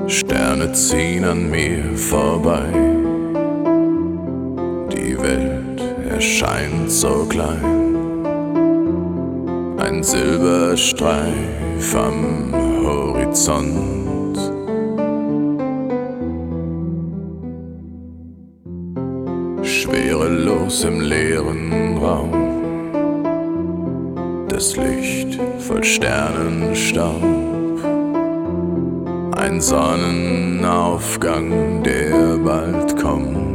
Sterne ziehen an mir vorbei, die Welt erscheint so klein, ein Silberstreif am Horizont. Schwerelos im leeren Raum, das Licht voll Sternenstaub, ein Sonnenaufgang, der bald kommt.